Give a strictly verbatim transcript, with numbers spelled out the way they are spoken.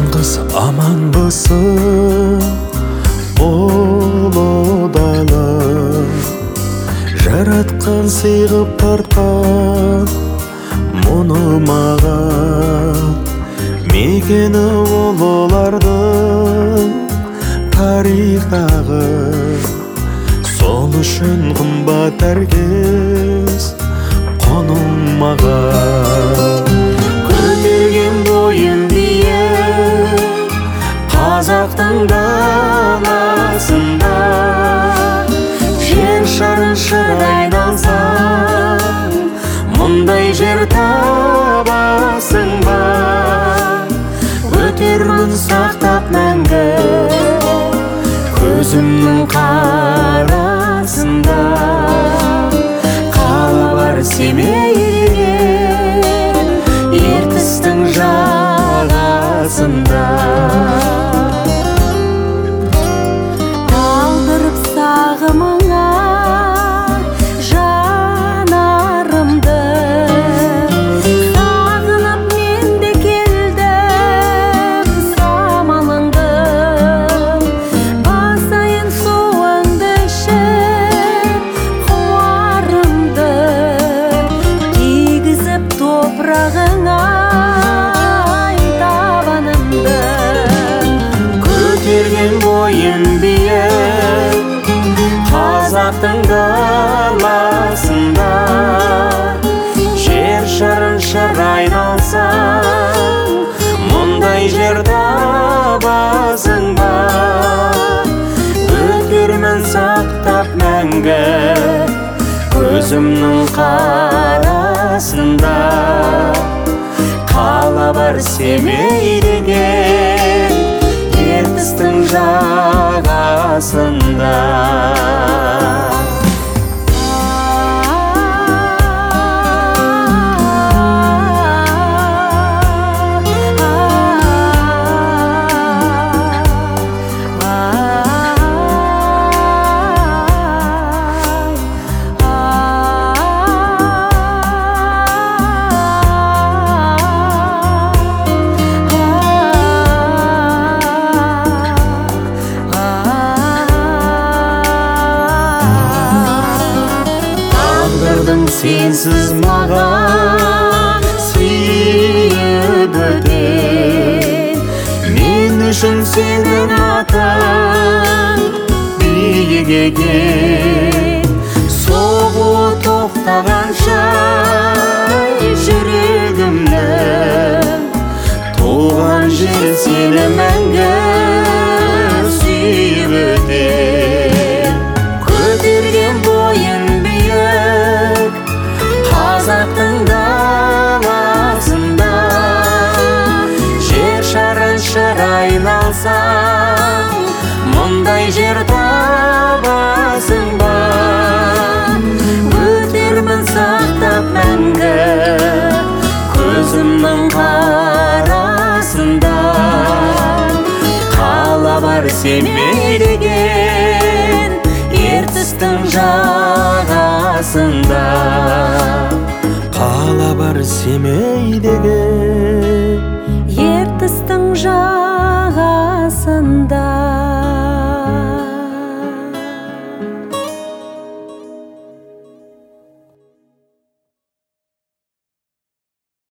Кыз аманбысың ұлы дала, жаратқан сыйғып тартқан мұны маған. Мекені ұлылардың тарихтағы, сол үшін қымбат әркез қоның маған. Көтерген бойын биік қазақтың даласында, жер шарын шыр айналсаң, мұндай жер табасың ба? Өтермін сақтап мәңгі көзімнің қарасында. Қала бар Семейде, ертістің жағасында. Алдырып сағымыңа жанарымды, сағынып мен де келдім самалыңды. Басайын суыңды ішіп қуарымды, кигізіп топырағыңа табанымды. Көтерген бойын биік қазақтың даласында, жер шарын шыр айналсаң, мұндай жер табасың ба? Өтермін сақтап мәңгі көзімнің қарасында. Қала бар Семей деген, ертістің жағасында. Сенсіз маған сүйіп өтер, мен үшін сенің атың биік екен. Соғуы тоқтағанша жүрегімнің, туған жер сені мәңгі сүйіп өтер. Көтерген бойын биік қазақтың даласында, жер шарын шыр айналсаң, мұндай жер табасың ба? Өтермін сақтап мәңгі көзімнің қарасында. Қала бар Семей деген, ертістің жағасында. Қала бар Семей деген, ертістің жағасында.